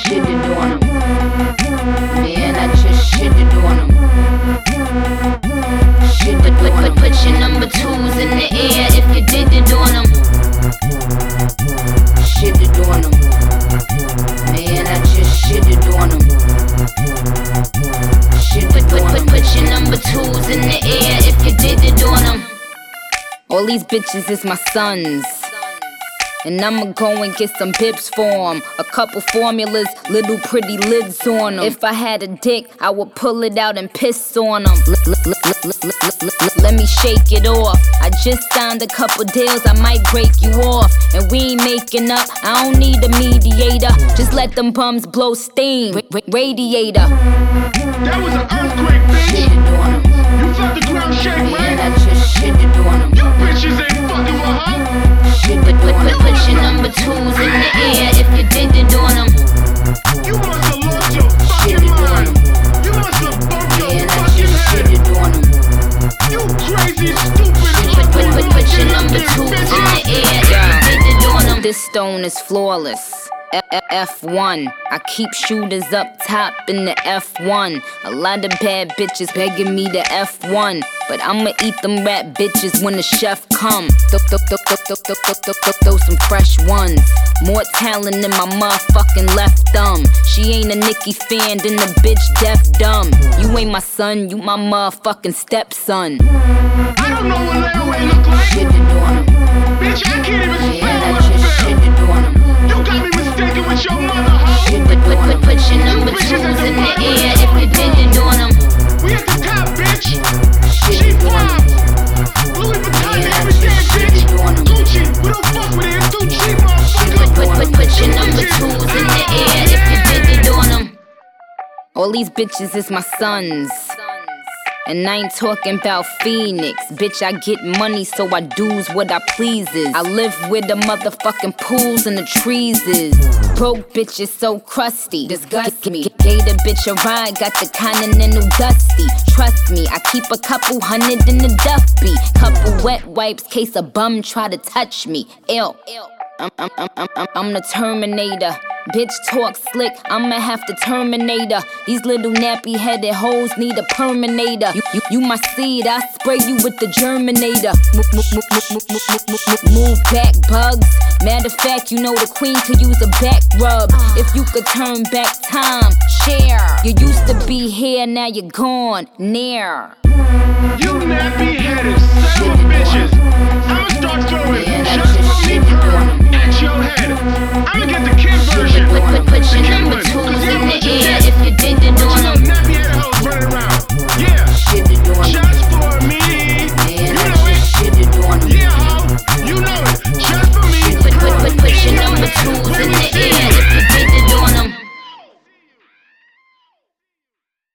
shitted on them. Man, I just shitted on them. Put your number twos in the air if you did it on them. Shitted on them. Man, I just shitted on them. Put your number twos in the air if you did it on them. All these bitches is my sons, and I'ma go and get some bibs for 'em. A couple formulas, little pretty lids on 'em. If I had a dick, I would pull it out and piss on 'em. Let me shake it off. I just signed a couple deals, I might break you off. And we ain't making up, I don't need a mediator. Just let them bums blow steam, radiator. That was an earthquake, bitch. Shitted on 'em. You felt the ground shake, right? Man, I just shitted on 'em. You bitches ain't fucking with her. Put your number twos in the air if you did it on them. You must have lost your fucking mind. You must have bumped your Man, I fucking just head. shitted on them. You crazy, stupid, Put your number twos in the air if you did it on them. This stone is flawless. F1. I keep shooters up top in the F1. A lot of bad bitches begging me to F1, but I'ma eat them rap bitches when the chef come. Throw some fresh ones. More talent than my motherfucking left thumb. She ain't a Nicki fan, then the bitch deaf dumb. You ain't my son, you my motherfucking stepson. I don't know what layaway look like. Shitted on 'em. Bitch, I can't even spell Man, I what I just feel. shitted on 'em. You got me mistaken with your mother, hoe. Put your number twos in the air if you did it on them. We at the top, bitch. Shit She on 'em. fine. Louis Vuitton and everything, bitch. Gucci, we don't fuck with it. It's too cheap, motherfucker. Put your number twos in the air if you did it on them. All these bitches is my sons, and I ain't talking about Phoenix. Bitch, I get money, so I do's what I pleases. I live where the motherfucking pools and the trees is. Broke bitch is so crusty, disgust me. Gave the bitch a ride, got the Continental Dusty. Trust me, I keep a couple hundred in the Duffy. Couple wet wipes, case a bum try to touch me. Ew. I'm the Terminator. Bitch talk slick, I'ma have to terminate her. These little nappy headed hoes need a perminator. You my seed, I spray you with the germinator. Move back, bugs. Matter of fact, you know the queen could use a back rub. If you could turn back time, share. You used to be here, now you're gone, near. You nappy headed son of a bitch.